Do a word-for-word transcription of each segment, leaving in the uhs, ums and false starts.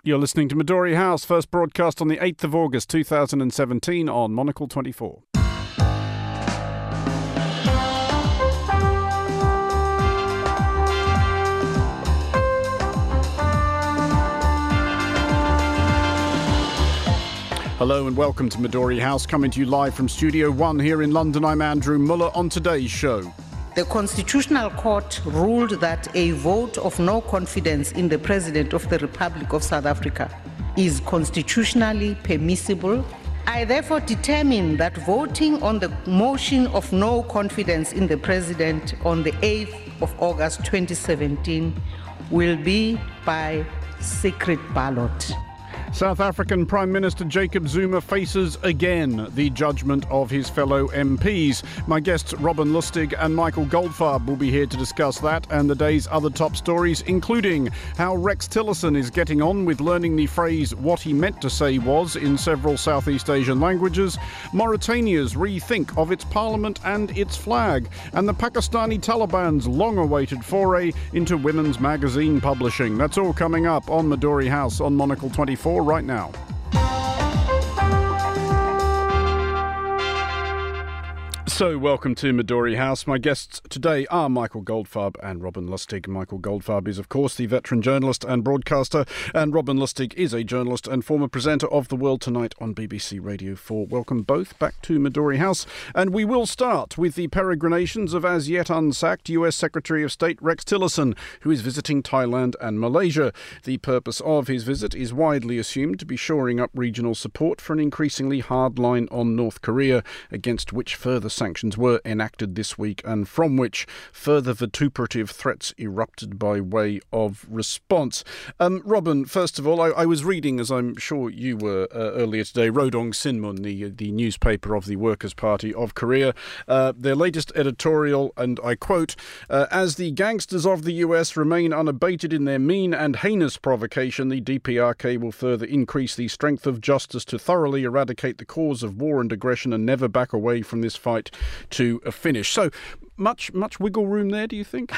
You're listening to Midori House, first broadcast on the eighth of August two thousand seventeen on Monocle twenty-four. Hello and welcome to Midori House, coming to you live from Studio One here in London. I'm Andrew Muller. On today's show, the Constitutional Court ruled that a vote of no confidence in the President of the Republic of South Africa is constitutionally permissible. I therefore determine that voting on the motion of no confidence in the President on the eighth of August twenty seventeen will be by secret ballot. South African Prime Minister Jacob Zuma faces again the judgment of his fellow M Ps. My guests Robin Lustig and Michael Goldfarb will be here to discuss that and the day's other top stories, including how Rex Tillerson is getting on with learning the phrase "what he meant to say was" in several Southeast Asian languages, Mauritania's rethink of its parliament and its flag, and the Pakistani Taliban's long-awaited foray into women's magazine publishing. That's all coming up on Midori House on Monocle twenty-four right now. So, welcome to Midori House. My guests today are Michael Goldfarb and Robin Lustig. Michael Goldfarb is, of course, the veteran journalist and broadcaster, and Robin Lustig is a journalist and former presenter of The World Tonight on B B C Radio four. Welcome both back to Midori House. And we will start with the peregrinations of as yet unsacked U S Secretary of State Rex Tillerson, who is visiting Thailand and Malaysia. The purpose of his visit is widely assumed to be shoring up regional support for an increasingly hard line on North Korea, against which further sanctions Sanctions were enacted this week and from which further vituperative threats erupted by way of response. Um, Robin, first of all, I, I was reading, as I'm sure you were uh, earlier today, Rodong Sinmun, the, the newspaper of the Workers' Party of Korea, uh, their latest editorial, and I quote, uh, "As the gangsters of the U S remain unabated in their mean and heinous provocation, the D P R K will further increase the strength of justice to thoroughly eradicate the cause of war and aggression and never back away from this fight to a finish." So much much wiggle room there, do you think?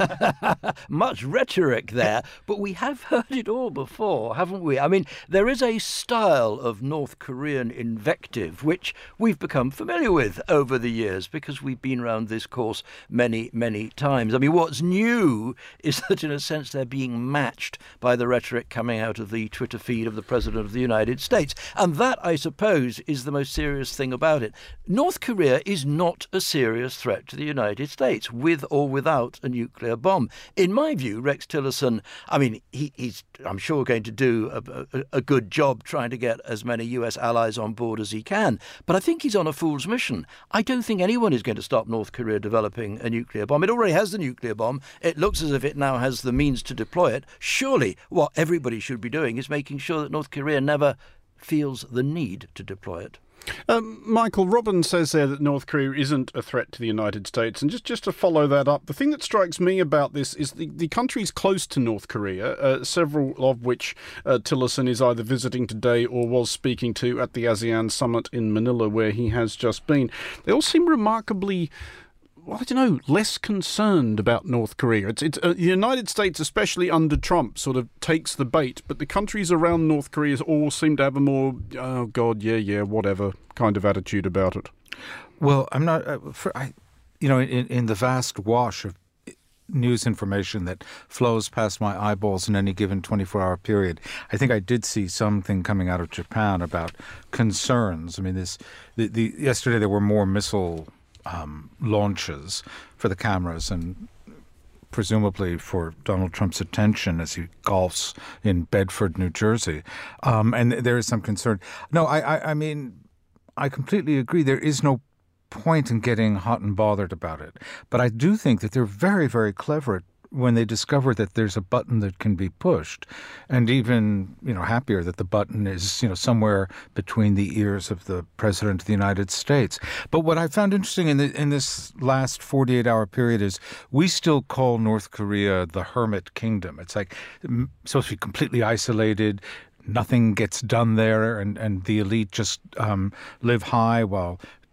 Much rhetoric there, but we have heard it all before, haven't we? I mean, there is a style of North Korean invective which we've become familiar with over the years because we've been around this course many, many times. I mean, what's new is that in a sense they're being matched by the rhetoric coming out of the Twitter feed of the President of the United States. And that, I suppose, is the most serious thing about it. North Korea is not a serious threat to the United States, with or without a nuclear bomb. In my view, Rex Tillerson, I mean, he, he's, I'm sure, going to do a, a, a good job trying to get as many U S allies on board as he can. But I think he's on a fool's mission. I don't think anyone is going to stop North Korea developing a nuclear bomb. It already has the nuclear bomb. It looks as if it now has the means to deploy it. Surely what everybody should be doing is making sure that North Korea never feels the need to deploy it. Um, Michael, Robin says there that North Korea isn't a threat to the United States. And just, just to follow that up, the thing that strikes me about this is the, the countries close to North Korea, uh, several of which uh, Tillerson is either visiting today or was speaking to at the ASEAN summit in Manila, where he has just been. They all seem remarkably, well, I don't know, less concerned about North Korea. It's, it's uh, the United States, especially under Trump, sort of takes the bait, but the countries around North Korea all seem to have a more, oh God, yeah, yeah, whatever kind of attitude about it. Well, I'm not, uh, for, I, you know, in, in the vast wash of news information that flows past my eyeballs in any given twenty-four hour period, I think I did see something coming out of Japan about concerns. I mean, this the, the yesterday there were more missile Um, launches for the cameras and presumably for Donald Trump's attention as he golfs in Bedford, New Jersey. Um, and there is some concern. No, I, I, I mean, I completely agree. There is no point in getting hot and bothered about it. But I do think that they're very, very clever at when they discover that there's a button that can be pushed, and even, you know, happier that the button is, you know, somewhere between the ears of the President of the United States. But what I found interesting in the, in this last forty-eight hour period is we still call North Korea the hermit kingdom. It's like supposed to be completely isolated. Nothing gets done there, and, and the elite just um, live high while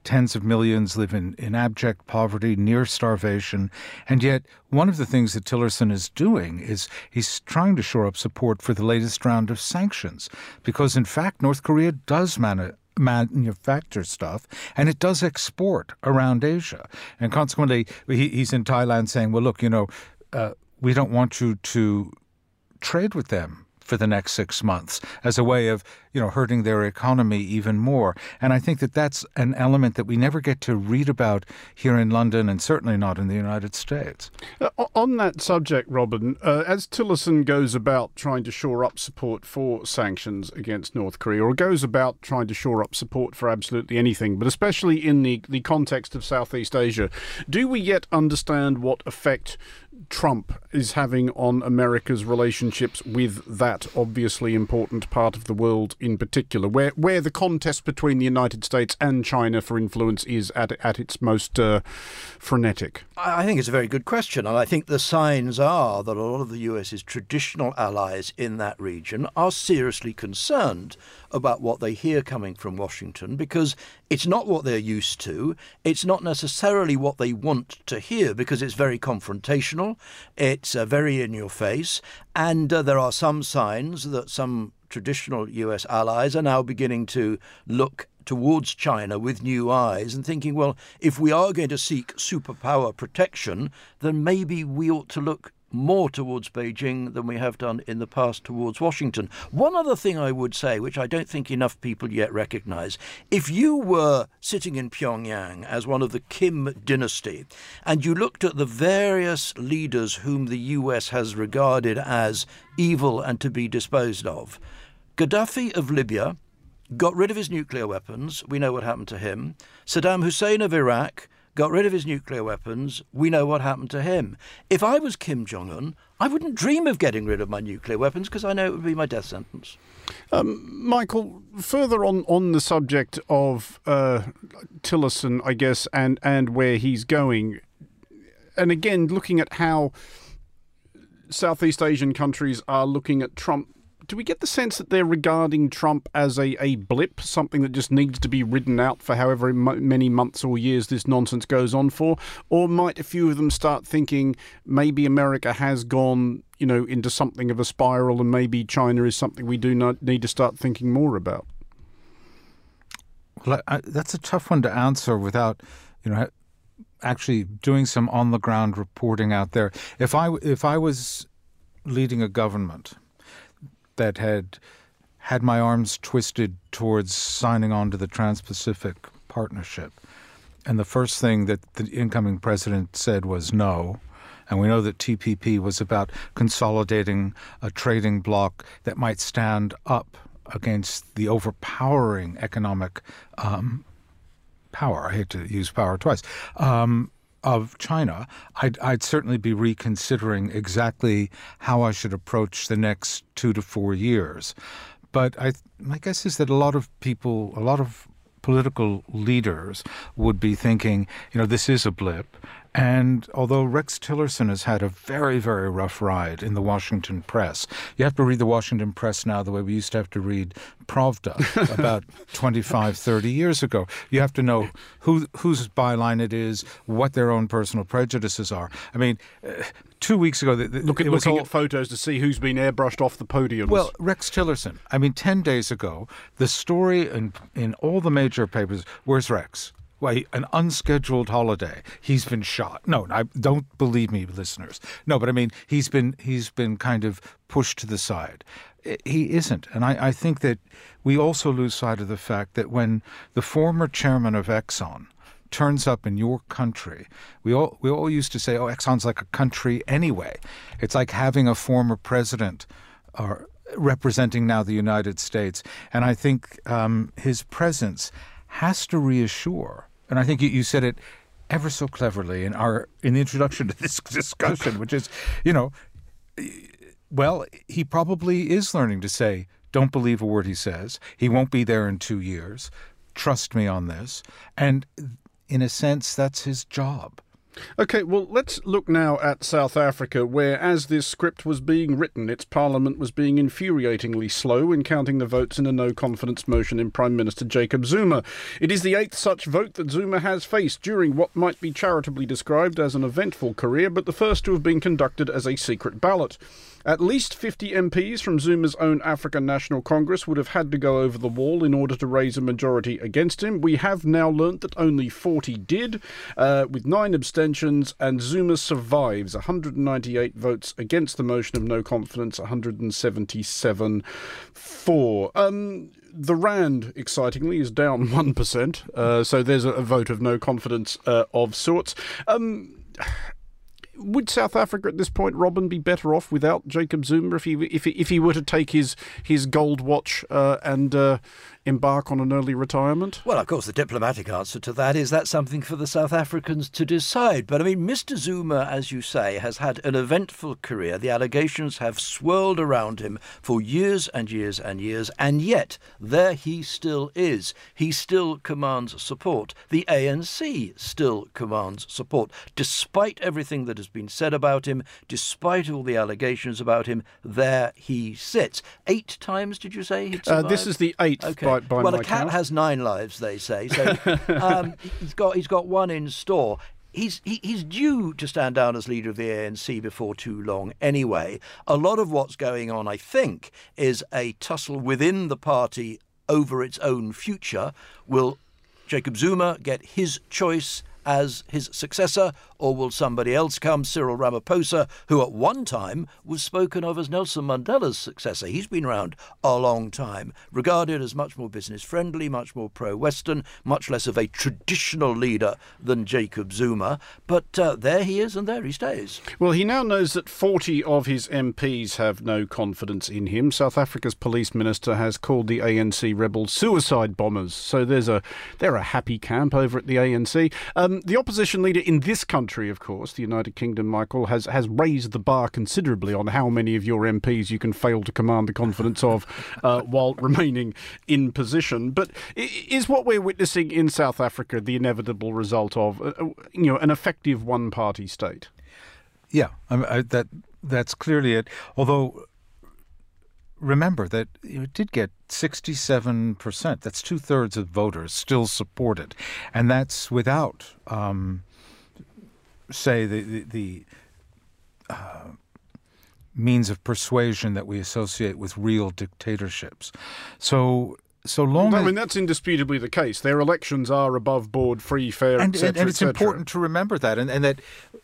tens of millions live in, in abject poverty, near starvation. And yet, one of the things that Tillerson is doing is he's trying to shore up support for the latest round of sanctions. Because, in fact, North Korea does manage manufacture stuff, and it does export around Asia. And consequently, he, he's in Thailand saying, well, look, you know, uh, we don't want you to trade with them for the next six months as a way of, you know, hurting their economy even more. And I think that that's an element that we never get to read about here in London and certainly not in the United States. Uh, on that subject, Robin, uh, as Tillerson goes about trying to shore up support for sanctions against North Korea, or goes about trying to shore up support for absolutely anything, but especially in the, the context of Southeast Asia, do we yet understand what effect Trump is having on America's relationships with that obviously important part of the world in particular, where where the contest between the United States and China for influence is at at its most uh, frenetic? I think it's a very good question, and I think the signs are that a lot of the US's traditional allies in that region are seriously concerned about what they hear coming from Washington, because it's not what they're used to. It's not necessarily what they want to hear, because it's very confrontational. It's uh, very in your face. And uh, there are some signs that some traditional U S allies are now beginning to look towards China with new eyes and thinking, well, if we are going to seek superpower protection, then maybe we ought to look more towards Beijing than we have done in the past towards Washington. One other thing I would say, which I don't think enough people yet recognize, if you were sitting in Pyongyang as one of the Kim dynasty and you looked at the various leaders whom the U S has regarded as evil and to be disposed of, Gaddafi of Libya got rid of his nuclear weapons. We know what happened to him. Saddam Hussein of Iraq got rid of his nuclear weapons. We know what happened to him. If I was Kim Jong-un, I wouldn't dream of getting rid of my nuclear weapons because I know it would be my death sentence. Um, Michael, further on, on the subject of uh, Tillerson, I guess, and, and where he's going, and again, looking at how Southeast Asian countries are looking at Trump, do we get the sense that they're regarding Trump as a, a blip, something that just needs to be ridden out for however many months or years this nonsense goes on for? Or might a few of them start thinking maybe America has gone, you know, into something of a spiral and maybe China is something we do not need to start thinking more about? Well, I, that's a tough one to answer without, you know, actually doing some on-the-ground reporting out there. If I, if I was leading a government that had had my arms twisted towards signing on to the Trans-Pacific Partnership, and the first thing that the incoming president said was no, and we know that T P P was about consolidating a trading bloc that might stand up against the overpowering economic um, power, I hate to use power twice, um, of China, I'd, I'd certainly be reconsidering exactly how I should approach the next two to four years. But I, my guess is that a lot of people, a lot of political leaders would be thinking, you know, this is a blip. And although Rex Tillerson has had a very, very rough ride in the Washington press, you have to read the Washington press now the way we used to have to read Pravda about twenty-five, thirty years ago. You have to know who whose byline it is, what their own personal prejudices are. I mean, uh, two weeks ago... The, the, Look at, it was looking all, at photos to see who's been airbrushed off the podiums. Well, Rex Tillerson. I mean, ten days ago, the story in, in all the major papers, where's Rex? Well, he, an unscheduled holiday. He's been shot. No, I don't believe me, listeners. No, but I mean, he's been he's been kind of pushed to the side. He isn't. And I, I think that we also lose sight of the fact that when the former chairman of Exxon turns up in your country, we all we all used to say, oh, Exxon's like a country anyway. It's like having a former president or representing now the United States. And I think um, his presence has to reassure, and I think you, you said it ever so cleverly in our in the introduction to this discussion, which is, you know, well, he probably is learning to say, don't believe a word he says. He won't be there in two years. Trust me on this. And in a sense, that's his job. OK, well, let's look now at South Africa, where, as this script was being written, its parliament was being infuriatingly slow in counting the votes in a no-confidence motion in Prime Minister Jacob Zuma. It is the eighth such vote that Zuma has faced during what might be charitably described as an eventful career, but the first to have been conducted as a secret ballot. At least fifty M Ps from Zuma's own African National Congress would have had to go over the wall in order to raise a majority against him. We have now learnt that only forty did, uh, with nine abstentions, and Zuma survives. one hundred ninety-eight votes against the motion of no confidence, one hundred seventy-seven for. Um, the Rand, excitingly, is down one percent, uh, so there's a, a vote of no confidence uh, of sorts. Um... Would South Africa at this point, Robin, be better off without Jacob Zuma if he if he, if he were to take his his gold watch uh, and uh, embark on an early retirement? Well, of course, the diplomatic answer to that is that's something for the South Africans to decide. But I mean, Mister Zuma, as you say, has had an eventful career. The allegations have swirled around him for years and years and years, and yet there he still is. He still commands support. The A N C still commands support, despite everything that has been said about him, despite all the allegations about him. There he sits. Eight times, did you say he'd survived? Uh, this is the eighth. Okay. By, by well, my a cat count. has nine lives, they say. So um, he's got he's got one in store. He's he, he's due to stand down as leader of the A N C before too long anyway. A lot of what's going on, I think, is a tussle within the party over its own future. Will Jacob Zuma get his choice as his successor, or will somebody else come, Cyril Ramaphosa, who at one time was spoken of as Nelson Mandela's successor? He's been around a long time, regarded as much more business-friendly, much more pro-Western, much less of a traditional leader than Jacob Zuma. But uh, there he is, and there he stays. Well, he now knows that forty of his M Ps have no confidence in him. South Africa's police minister has called the A N C rebels suicide bombers. So there's a they're a happy camp over at the A N C. Um, the opposition leader in this country, of course, the United Kingdom, Michael, has, has raised the bar considerably on how many of your M Ps you can fail to command the confidence of uh, while remaining in position. But is what we're witnessing in South Africa the inevitable result of uh, you know, an effective one-party state? Yeah, I mean, I, that that's clearly it. Although, remember that it did get sixty-seven percent. That's two-thirds of voters still support it. And that's without, um, say, the, the, the uh, means of persuasion that we associate with real dictatorships. So... So long I mean, that's indisputably the case. Their elections are above board, free, fair, and, et cetera, and, and it's et cetera. important to remember that, and, and that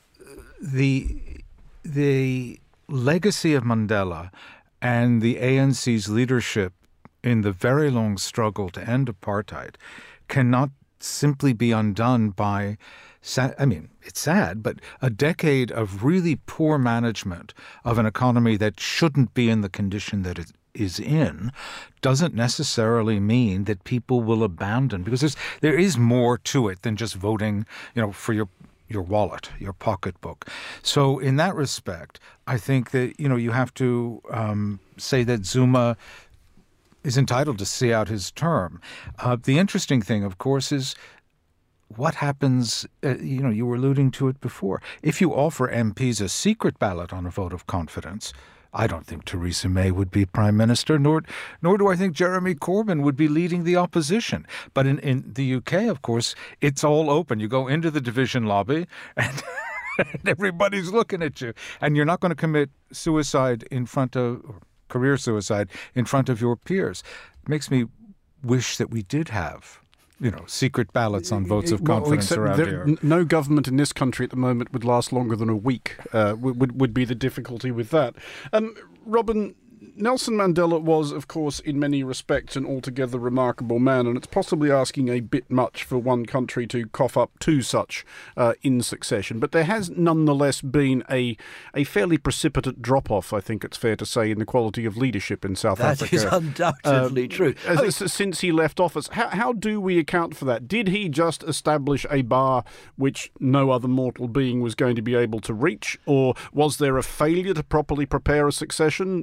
the the legacy of Mandela and the A N C's leadership in the very long struggle to end apartheid cannot simply be undone by, I mean, it's sad, but a decade of really poor management of an economy that shouldn't be in the condition that it is in doesn't necessarily mean that people will abandon, because there's, there is more to it than just voting, you know, for your your wallet, your pocketbook. So in that respect, I think that, you know, you have to um, say that Zuma is entitled to see out his term. Uh, the interesting thing, of course, is what happens, uh, you know, you were alluding to it before. If you offer M Ps a secret ballot on a vote of confidence, I don't think Theresa May would be prime minister, nor nor do I think Jeremy Corbyn would be leading the opposition. But in, in the U K, of course, it's all open. You go into the division lobby and, and everybody's looking at you. And you're not going to commit suicide in front of, or career suicide in front of your peers. It makes me wish that we did have, you know, secret ballots on votes of confidence well, around there, here. No government in this country at the moment would last longer than a week, uh, would, would be the difficulty with that. Um, Robin, Nelson Mandela was, of course, in many respects an altogether remarkable man, and it's possibly asking a bit much for one country to cough up two such uh, in succession. But there has nonetheless been a a fairly precipitate drop-off, I think it's fair to say, in the quality of leadership in South That Africa. is undoubtedly uh, true. As, I mean, since he left office. How, how do we account for that? Did he just establish a bar which no other mortal being was going to be able to reach? Or was there a failure to properly prepare a succession? What went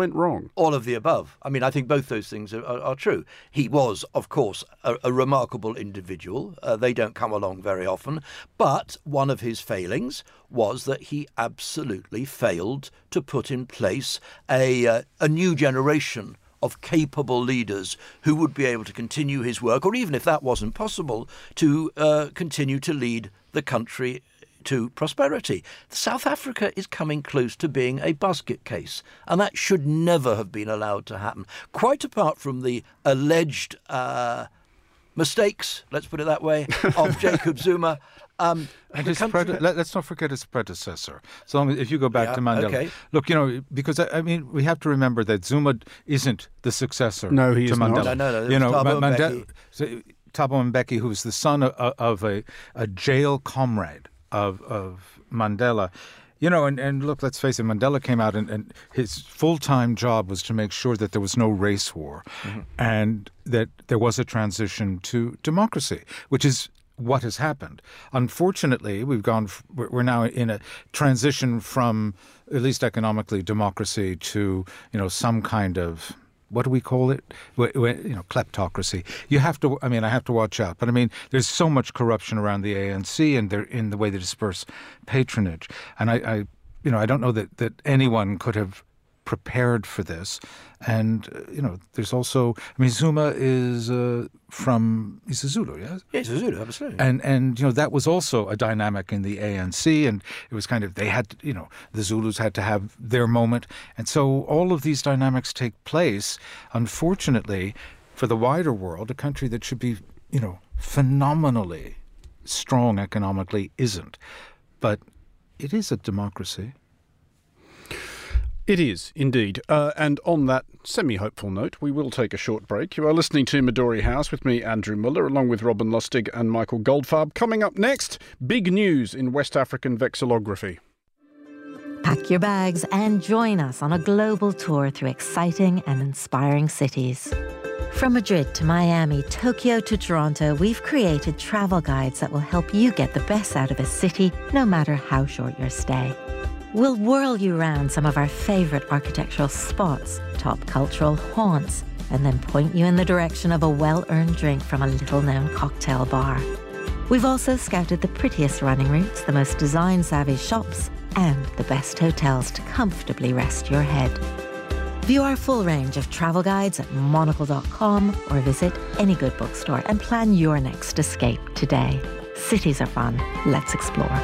percent wrong? All of the above. I mean, I think both those things are, are, are true. He was, of course, a, a remarkable individual. Uh, they don't come along very often. But one of his failings was that he absolutely failed to put in place a, uh, a new generation of capable leaders who would be able to continue his work, or even if that wasn't possible, to uh, continue to lead the country to prosperity. South Africa is coming close to being a basket case, and that should never have been allowed to happen. Quite apart from the alleged uh, mistakes, let's put it that way, of Jacob Zuma. Um, and his country... prede- let, let's not forget his predecessor. So long as, if you go back yeah, to Mandela, okay. look, you know, because I, I mean, we have to remember that Zuma isn't the successor. No, he to is Mandela. not. No, no, no. You know, Thabo Mandela. Mbeki. So, Thabo Mbeki, who was the son of, of a, a jail comrade of of Mandela. You know, and, and look, let's face it, Mandela came out and, and his full-time job was to make sure that there was no race war mm-hmm. and that there was a transition to democracy, which is what has happened. Unfortunately, we've gone, we're now in a transition from, at least economically, democracy to, you know, some kind of, what do we call it? You know, kleptocracy. You have to, I mean, I have to watch out. But I mean, there's so much corruption around the A N C and they're in the way they disperse patronage. And I, I you know, I don't know that, that anyone could have prepared for this. And, uh, you know, there's also, I mean, Zuma is uh, from, he's a Zulu, yes? Yeah, he's a Zulu, absolutely. And, and, you know, that was also a dynamic in the A N C, and it was kind of, they had to, you know, the Zulus had to have their moment. And so all of these dynamics take place, unfortunately, for the wider world, a country that should be, you know, phenomenally strong economically isn't. But it is a democracy. It is, indeed. Uh, and on that semi-hopeful note, we will take a short break. You are listening to Midori House with me, Andrew Muller, along with Robin Lustig and Michael Goldfarb. Coming up next, big news in West African vexillography. Pack your bags and join us on a global tour through exciting and inspiring cities. From Madrid to Miami, Tokyo to Toronto, we've created travel guides that will help you get the best out of a city, no matter how short your stay. We'll whirl you around some of our favourite architectural spots, top cultural haunts, and then point you in the direction of a well-earned drink from a little-known cocktail bar. We've also scouted the prettiest running routes, the most design-savvy shops, and the best hotels to comfortably rest your head. View our full range of travel guides at monocle dot com or visit any good bookstore and plan your next escape today. Cities are fun. Let's explore.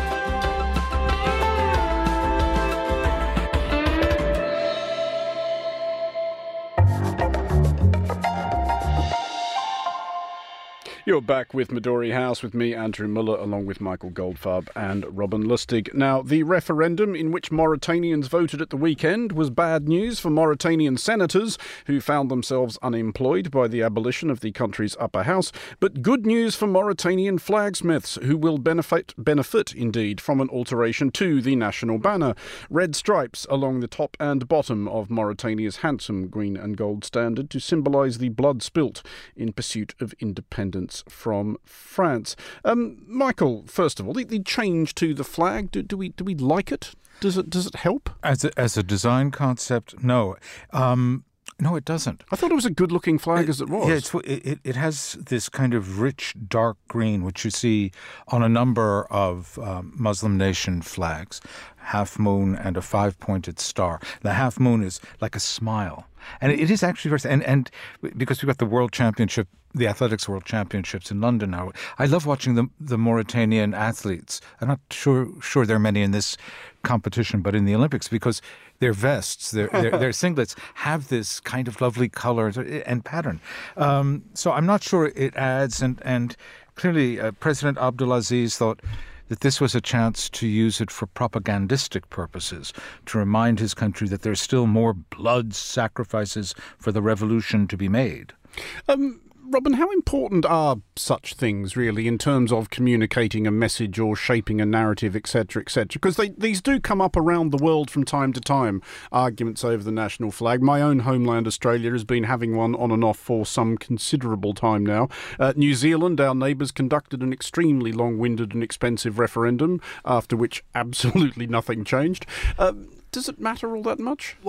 You're back with Midori House with me, Andrew Muller, along with Michael Goldfarb and Robin Lustig. Now, the referendum in which Mauritanians voted at the weekend was bad news for Mauritanian senators who found themselves unemployed by the abolition of the country's upper house, but good news for Mauritanian flagsmiths who will benefit, benefit indeed, from an alteration to the national banner. Red stripes along the top and bottom of Mauritania's handsome green and gold standard to symbolise the blood spilt in pursuit of independence from France. Um, Michael, first of all, the, the change to the flag, do, do we do we like it? Does it does it help? As a, as a design concept, no. Um, no, it doesn't. I thought it was a good-looking flag it, as it was. Yeah, it's, it, it has this kind of rich, dark green, which you see on a number of um, Muslim nation flags, half moon and a five-pointed star. The half moon is like a smile. And it is actually very, and, and because we've got the World Championship, the Athletics World Championships in London now, I love watching the the Mauritanian athletes. I'm not sure sure there are many in this competition, but in the Olympics, because their vests, their their, their singlets have this kind of lovely color and pattern. Um, so I'm not sure it adds, and, and clearly uh, President Abdulaziz thought that this was a chance to use it for propagandistic purposes, to remind his country that there's still more blood sacrifices for the revolution to be made. Um, Robin, how important are such things, really, in terms of communicating a message or shaping a narrative, et cetera, et cetera? Because they, these do come up around the world from time to time, arguments over the national flag. My own homeland, Australia, has been having one on and off for some considerable time now. Uh, New Zealand, our neighbours, conducted an extremely long-winded and expensive referendum, after which absolutely nothing changed. Uh, does it matter all that much? Well,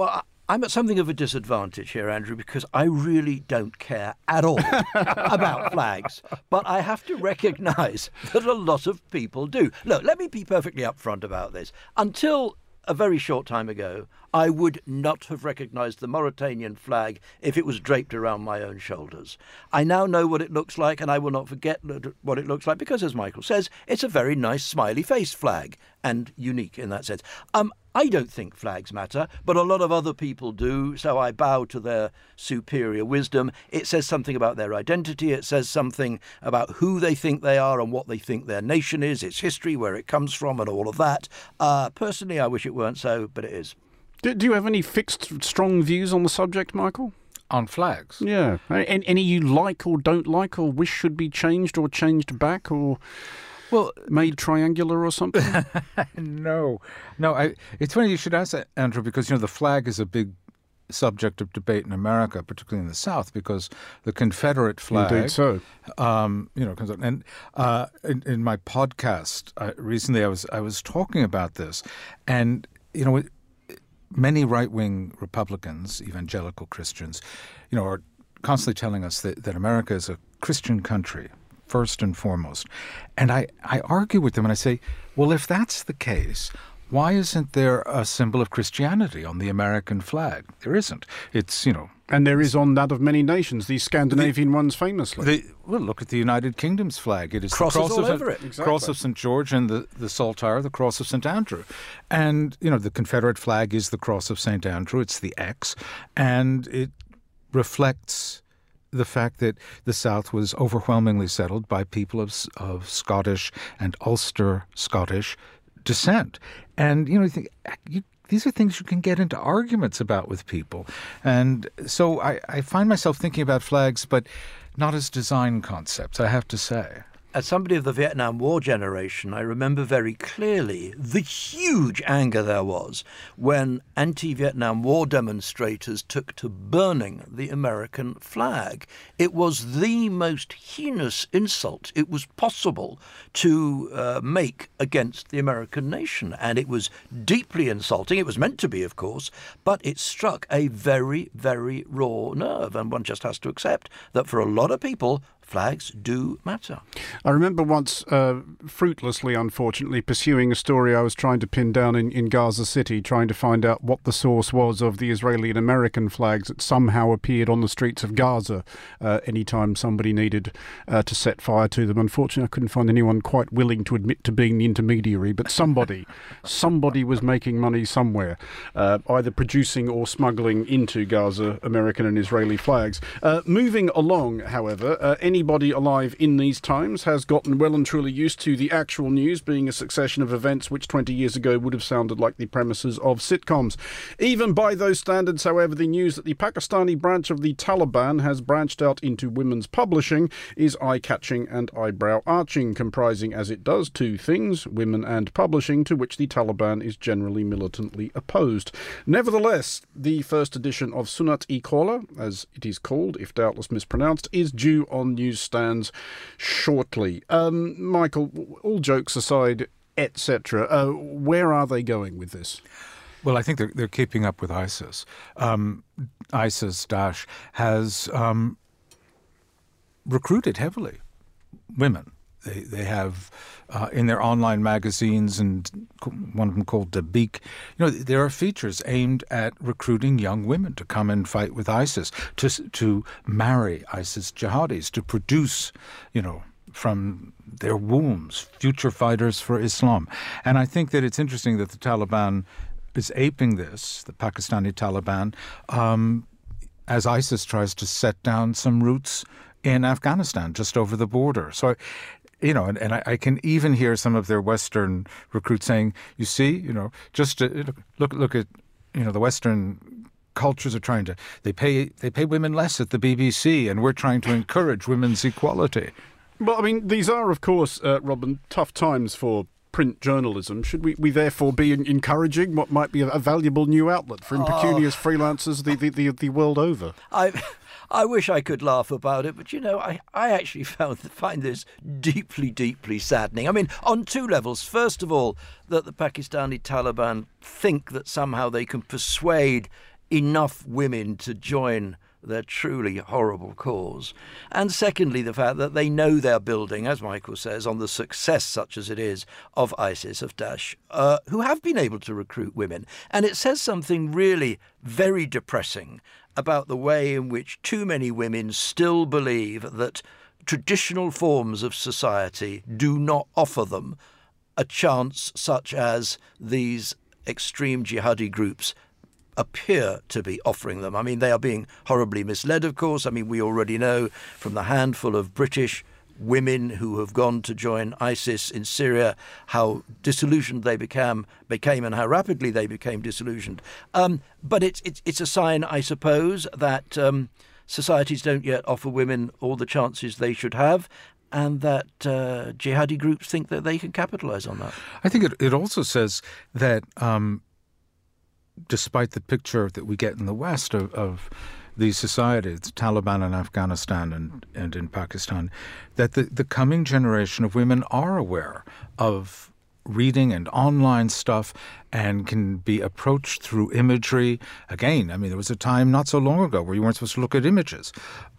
I'm at something of a disadvantage here, Andrew, because I really don't care at all about flags. But I have to recognise that a lot of people do. Look, let me be perfectly upfront about this. Until a very short time ago, I would not have recognised the Mauritanian flag if it was draped around my own shoulders. I now know what it looks like, and I will not forget what it looks like because, as Michael says, it's a very nice smiley-faced flag and unique in that sense. Um, I don't think flags matter, but a lot of other people do, so I bow to their superior wisdom. It says something about their identity. It says something about who they think they are and what they think their nation is, its history, where it comes from, and all of that. Uh, personally, I wish it weren't so, but it is. Do, do you have any fixed, strong views on the subject, Michael? On flags? Yeah. Any, any you like or don't like or wish should be changed or changed back or... Well, made triangular or something? no. No, I, it's funny you should ask that, Andrew, because, you know, the flag is a big subject of debate in America, particularly in the South, because the Confederate flag... Indeed so. Um, you know, comes out. And uh, in, in my podcast uh, recently, I was I was talking about this, and, you know, many right-wing Republicans, evangelical Christians, you know, are constantly telling us that, that America is a Christian country, first and foremost. And I, I argue with them and I say, well, if that's the case, why isn't there a symbol of Christianity on the American flag? There isn't. It's, you know... And there is on that of many nations, the Scandinavian the, ones famously. The, well, look at the United Kingdom's flag. It is Crosses the cross all of, over it. Exactly. Cross of Saint George and the, the Saltire, the cross of Saint Andrew. And, you know, the Confederate flag is the cross of Saint Andrew. It's the X. And it reflects the fact that the South was overwhelmingly settled by people of, of Scottish and Ulster Scottish descent. And, you know, you think, you, these are things you can get into arguments about with people. And so I, I find myself thinking about flags, but not as design concepts, I have to say. As somebody of the Vietnam War generation, I remember very clearly the huge anger there was when anti-Vietnam War demonstrators took to burning the American flag. It was the most heinous insult it was possible to uh, make against the American nation. And it was deeply insulting. It was meant to be, of course, but it struck a very, very raw nerve. And one just has to accept that for a lot of people, flags do matter. I remember once, uh, fruitlessly, unfortunately, pursuing a story I was trying to pin down in, in Gaza City, trying to find out what the source was of the Israeli and American flags that somehow appeared on the streets of Gaza uh, anytime somebody needed uh, to set fire to them. Unfortunately, I couldn't find anyone quite willing to admit to being the intermediary, but somebody, somebody was making money somewhere, uh, either producing or smuggling into Gaza American and Israeli flags. Uh, moving along, however, uh, any Anybody alive in these times has gotten well and truly used to the actual news being a succession of events which twenty years ago would have sounded like the premises of sitcoms. Even by those standards, however, the news that the Pakistani branch of the Taliban has branched out into women's publishing is eye-catching and eyebrow-arching, comprising as it does two things, women and publishing, to which the Taliban is generally militantly opposed. Nevertheless, the first edition of Sunat-e-Qawla, as it is called, if doubtless mispronounced, is due on news stands shortly. Um, Michael, all jokes aside, et cetera, uh, where are they going with this? Well, I think they're, they're keeping up with ISIS. Um, ISIS, Daesh, has um, recruited heavily women. They they have uh, in their online magazines, and one of them called Dabiq, you know, there are features aimed at recruiting young women to come and fight with ISIS, to to marry ISIS jihadis, to produce, you know, from their wombs future fighters for Islam. And I think that it's interesting that the Taliban is aping this, the Pakistani Taliban, um, as ISIS tries to set down some roots in Afghanistan, just over the border. So. You know, and, and I, I can even hear some of their Western recruits saying, you see, you know, just to, look look at, you know, the Western cultures are trying to, they pay they pay women less at the B B C, and we're trying to encourage women's equality. Well, I mean, these are, of course, uh, Robin, tough times for print journalism. Should we, we therefore be encouraging what might be a, a valuable new outlet for impecunious oh. freelancers the, the, the, the world over? I I wish I could laugh about it, but, you know, I, I actually found find this deeply, deeply saddening. I mean, on two levels. First of all, that the Pakistani Taliban think that somehow they can persuade enough women to join their truly horrible cause. And secondly, the fact that they know they're building, as Michael says, on the success, such as it is, of ISIS, of Daesh, uh, who have been able to recruit women. And it says something really very depressing about the way in which too many women still believe that traditional forms of society do not offer them a chance such as these extreme jihadi groups appear to be offering them. I mean, they are being horribly misled, of course. I mean, we already know from the handful of British women who have gone to join ISIS in Syria how disillusioned they became, became and how rapidly they became disillusioned. Um, but it's, it's, it's a sign, I suppose, that um, societies don't yet offer women all the chances they should have, and that uh, jihadi groups think that they can capitalise on that. I think it, it also says that um, despite the picture that we get in the West of, of these societies, Taliban in Afghanistan and, and in Pakistan, that the, the coming generation of women are aware of reading and online stuff and can be approached through imagery. Again, I mean, there was a time not so long ago where you weren't supposed to look at images.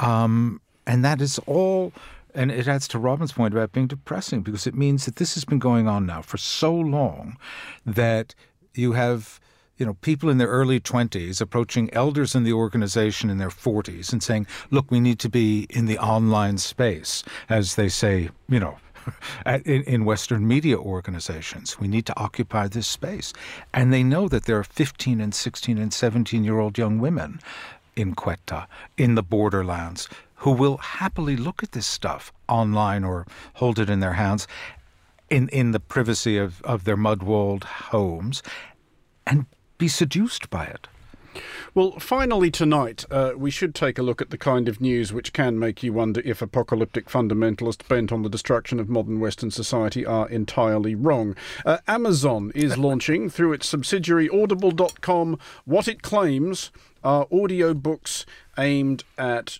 Um, and that is all... And it adds to Robin's point about being depressing, because it means that this has been going on now for so long that you have, you know, people in their early twenties approaching elders in the organization in their forties and saying, look, we need to be in the online space, as they say, you know, in, in Western media organizations. We need to occupy this space. And they know that there are fifteen and sixteen and seventeen-year-old young women in Quetta, in the borderlands, who will happily look at this stuff online or hold it in their hands in, in the privacy of, of their mud-walled homes and be seduced by it. Well, finally tonight, uh, we should take a look at the kind of news which can make you wonder if apocalyptic fundamentalists bent on the destruction of modern Western society are entirely wrong. Uh, Amazon is launching, through its subsidiary audible dot com, what it claims are audiobooks aimed at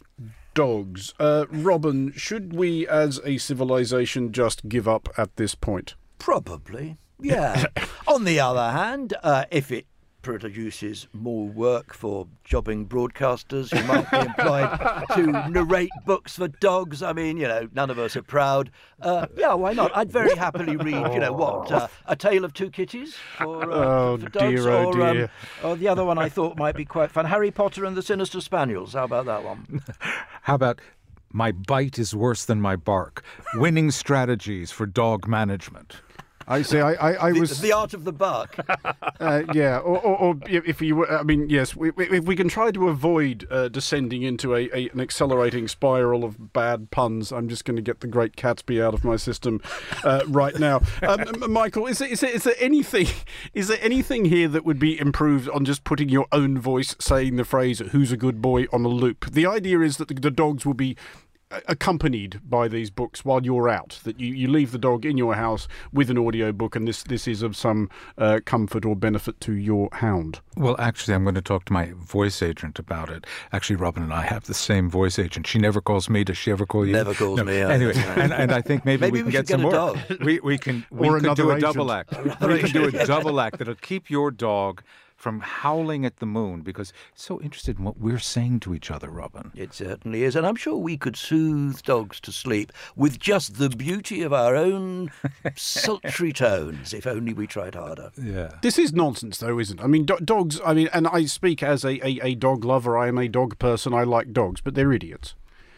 dogs. Uh, Robin, should we as a civilization just give up at this point? Probably, yeah. On the other hand, uh, if it produces more work for jobbing broadcasters who might be employed to narrate books for dogs, I mean, you know, none of us are proud. Uh, yeah, why not? I'd very happily read, you know, what, uh, A Tale of Two Kitties for, uh, oh, for dogs, dear, oh, or, dear. Um, or the other one I thought might be quite fun, Harry Potter and the Sinister Spaniels. How about that one? How about My Bite is Worse Than My Bark? Winning Strategies for Dog Management. I say, I, I, I the, was the art of the bark. uh, yeah, or, or, or if you, I mean, yes, we, we, if we can try to avoid uh, descending into a, a an accelerating spiral of bad puns, I'm just going to get the Great Gatsby out of my system uh, right now. Um, Michael, is there, is there is there anything is there anything here that would be improved on just putting your own voice saying the phrase "Who's a good boy" on a loop? The idea is that the, the dogs will be accompanied by these books while you're out, that you, you leave the dog in your house with an audiobook, and this, this is of some uh, comfort or benefit to your hound. Well, actually, I'm going to talk to my voice agent about it. Actually, Robin and I have the same voice agent. She never calls me. Does she ever call you? Never calls no. me. Anyway, and, and I think maybe, maybe we can we get should some get a more. dog. We, we can, we or can do a agent. double act. We can do a double act that'll keep your dog from howling at the moon, because it's so interested in what we're saying to each other, Robin. It certainly is. And I'm sure we could soothe dogs to sleep with just the beauty of our own sultry tones, if only we tried harder. Yeah. This is nonsense, though, isn't it? I mean, do- dogs, I mean, and I speak as a, a, a dog lover. I am a dog person. I like dogs, but they're idiots.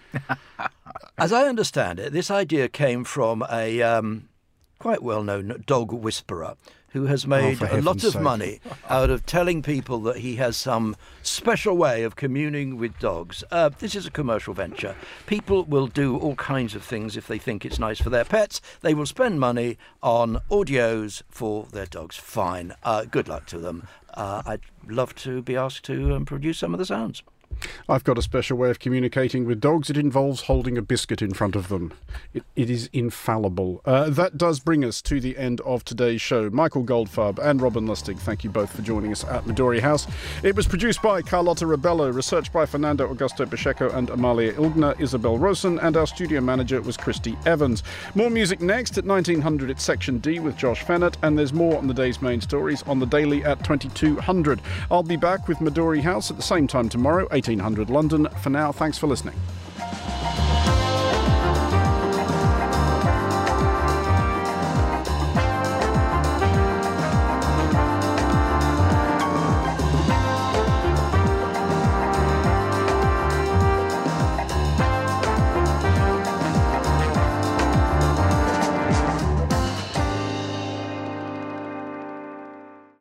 As I understand it, this idea came from a um, quite well-known dog whisperer who has made for a lot heaven's of sake. money out of telling people that he has some special way of communing with dogs. Uh, this is a commercial venture. People will do all kinds of things if they think it's nice for their pets. They will spend money on audios for their dogs. Fine. Uh, good luck to them. Uh, I'd love to be asked to um, produce some of the sounds. I've got a special way of communicating with dogs. It involves holding a biscuit in front of them. It, it is infallible. Uh, that does bring us to the end of today's show. Michael Goldfarb and Robin Lustig, thank you both for joining us at Midori House. It was produced by Carlotta Rebello, researched by Fernando Augusto Pacheco and Amalia Ilgner, Isabel Rosen, and our studio manager was Christy Evans. More music next at nineteen hundred. It's Section D with Josh Fennett, and there's more on the day's main stories on the Daily at twenty-two hundred. I'll be back with Midori House at the same time tomorrow, eighteen hundred London. For now, thanks for listening.